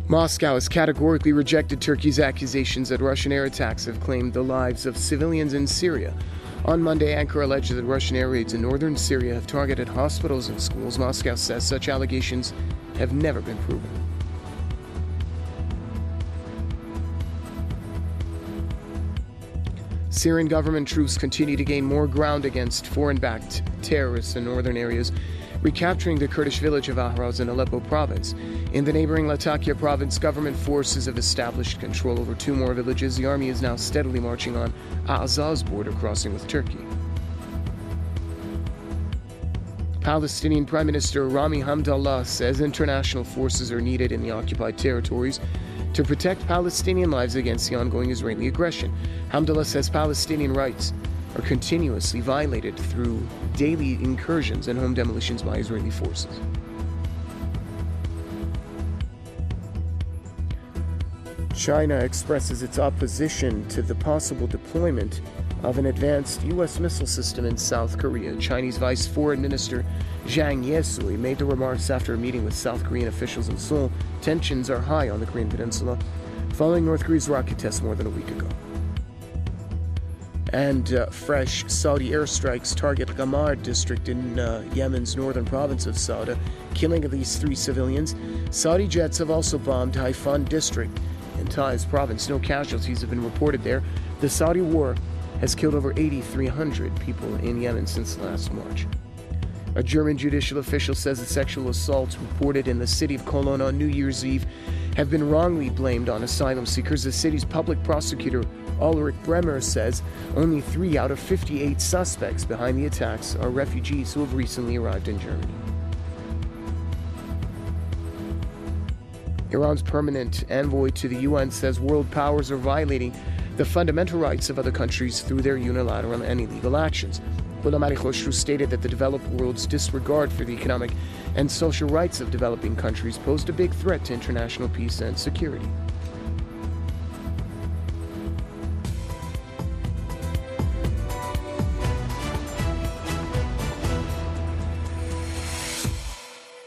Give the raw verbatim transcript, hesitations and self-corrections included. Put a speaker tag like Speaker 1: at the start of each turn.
Speaker 1: Moscow has categorically rejected Turkey's accusations that Russian air attacks have claimed the lives of civilians in Syria. On Monday, Ankara alleged that Russian air raids in northern Syria have targeted hospitals and schools. Moscow says such allegations have never been proven. Syrian government troops continue to gain more ground against foreign-backed terrorists in northern areas, recapturing the Kurdish village of Ahraz in Aleppo province. In the neighboring Latakia province, government forces have established control over two more villages. The army is now steadily marching on Azaz's border crossing with Turkey. Palestinian Prime Minister Rami Hamdallah says international forces are needed in the occupied territories to protect Palestinian lives against the ongoing Israeli aggression. Hamdallah says Palestinian rights are continuously violated through daily incursions and home demolitions by Israeli forces. China expresses its opposition to the possible deployment of an advanced U S missile system in South Korea. Chinese Vice Foreign Minister Zhang Yesui made the remarks after a meeting with South Korean officials in Seoul. Tensions are high on the Korean Peninsula following North Korea's rocket test more than a week ago. And uh, fresh Saudi airstrikes target Ghamar district in uh, Yemen's northern province of Sauda, killing at least three civilians. Saudi jets have also bombed Haifan district in Taiz province. No casualties have been reported there. The Saudi war has killed over eight thousand three hundred people in Yemen since last March. A German judicial official says that sexual assaults reported in the city of Cologne on New Year's Eve have been wrongly blamed on asylum seekers. The city's public prosecutor, Ulrich Bremer, says only three out of fifty-eight suspects behind the attacks are refugees who have recently arrived in Germany. Iran's permanent envoy to the U N says world powers are violating the fundamental rights of other countries through their unilateral and illegal actions. Ghulam Ali Khosrow stated that the developed world's disregard for the economic and social rights of developing countries posed a big threat to international peace and security.